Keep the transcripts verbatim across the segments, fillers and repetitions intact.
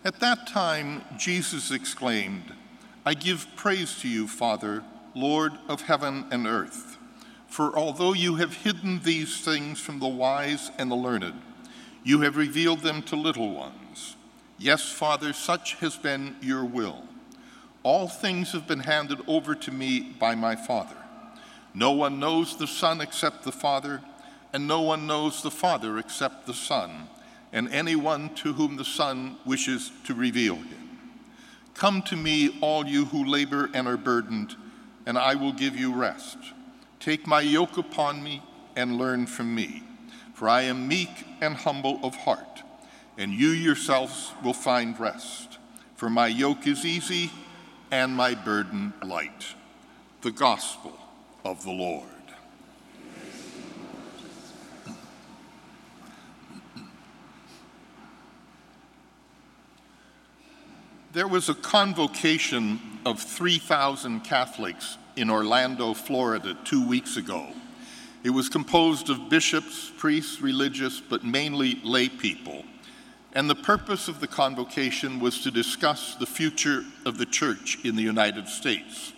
At that time, Jesus exclaimed, "I give praise to you, Father, Lord of heaven and earth. For although you have hidden these things from the wise and the learned, you have revealed them to little ones. Yes, Father, such has been your will. All things have been handed over to me by my Father. No one knows the Son except the Father, and no one knows the Father except the Son, and anyone to whom the Son wishes to reveal him. Come to me, all you who labor and are burdened, and I will give you rest. Take my yoke upon me and learn from me, for I am meek and humble of heart, and you yourselves will find rest. For my yoke is easy and my burden light." The Gospel of the Lord. There was a convocation of three thousand Catholics in Orlando, Florida, two weeks ago. It was composed of bishops, priests, religious, but mainly lay people. And the purpose of the convocation was to discuss the future of the Church in the United States.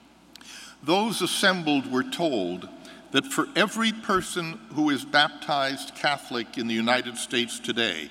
Those assembled were told that for every person who is baptized Catholic in the United States today,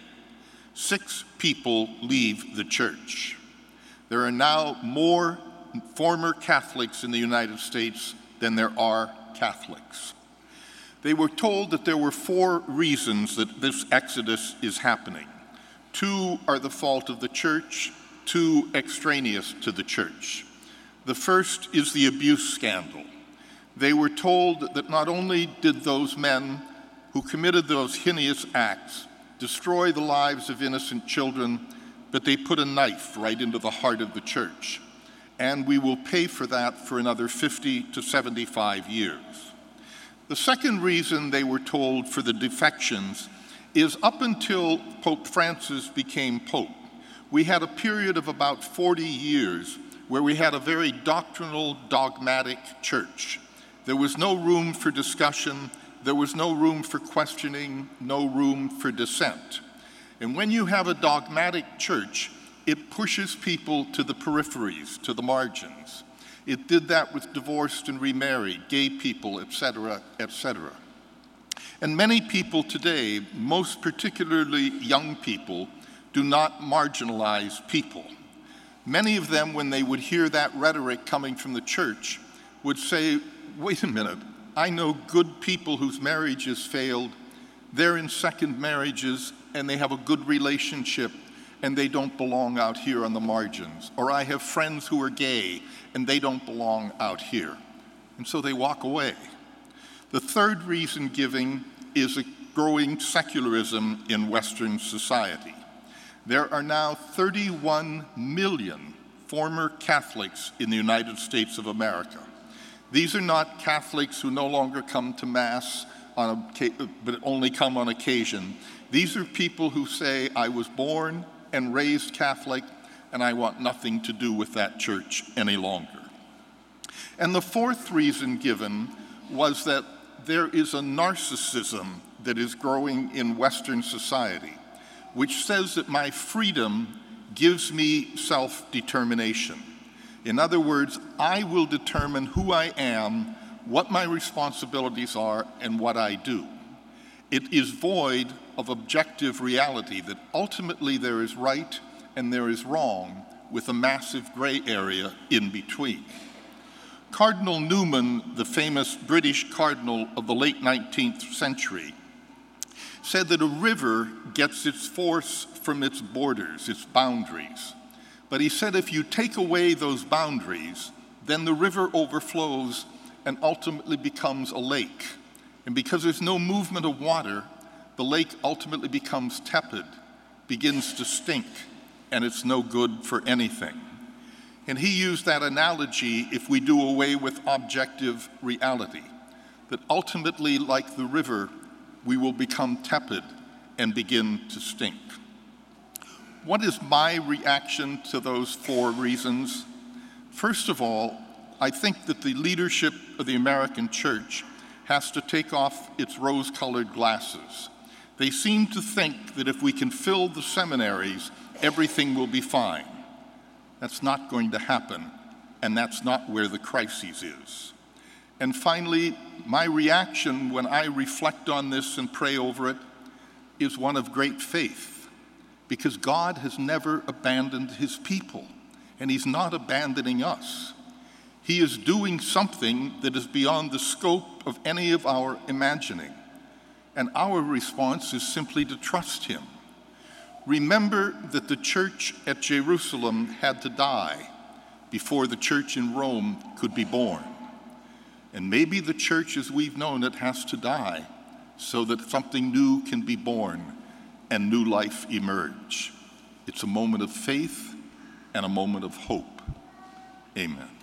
six people leave the Church. There are now more former Catholics in the United States than there are Catholics. They were told that there were four reasons that this exodus is happening. Two are the fault of the Church, two extraneous to the Church. The first is the abuse scandal. They were told that not only did those men who committed those heinous acts destroy the lives of innocent children, but they put a knife right into the heart of the Church. And we will pay for that for another fifty to seventy-five years. The second reason they were told for the defections is up until Pope Francis became Pope, we had a period of about forty years where we had a very doctrinal, dogmatic church. There was no room for discussion, there was no room for questioning, no room for dissent. And when you have a dogmatic church, it pushes people to the peripheries, to the margins. It did that with divorced and remarried, gay people, et cetera, et cetera. And many people today, most particularly young people, do not marginalize people. Many of them, when they would hear that rhetoric coming from the church, would say, wait a minute, I know good people whose marriages failed, they're in second marriages, and they have a good relationship, and they don't belong out here on the margins. Or I have friends who are gay, and they don't belong out here. And so they walk away. The third reason giving is a growing secularism in Western society. There are now thirty-one million former Catholics in the United States of America. These are not Catholics who no longer come to Mass, on a, but only come on occasion. These are people who say, I was born and raised Catholic, and I want nothing to do with that church any longer. And the fourth reason given was that there is a narcissism that is growing in Western society, which says that my freedom gives me self-determination. In other words, I will determine who I am, what my responsibilities are, and what I do. It is void of objective reality that ultimately there is right and there is wrong, with a massive gray area in between. Cardinal Newman, the famous British cardinal of the late nineteenth century, said that a river gets its force from its borders, its boundaries. But he said if you take away those boundaries, then the river overflows and ultimately becomes a lake. And because there's no movement of water, the lake ultimately becomes tepid, begins to stink, and it's no good for anything. And he used that analogy if we do away with objective reality, that ultimately, like the river, we will become tepid and begin to stink. What is my reaction to those four reasons? First of all, I think that the leadership of the American church has to take off its rose-colored glasses. They seem to think that if we can fill the seminaries everything will be fine. That's not going to happen, and that's not where the crisis is. And finally, my reaction when I reflect on this and pray over it is one of great faith, because God has never abandoned his people, and he's not abandoning us. He is doing something that is beyond the scope of any of our imagining, and our response is simply to trust him. Remember that the church at Jerusalem had to die before the church in Rome could be born. And maybe the church as we've known it has to die so that something new can be born and new life emerge. It's a moment of faith and a moment of hope. Amen.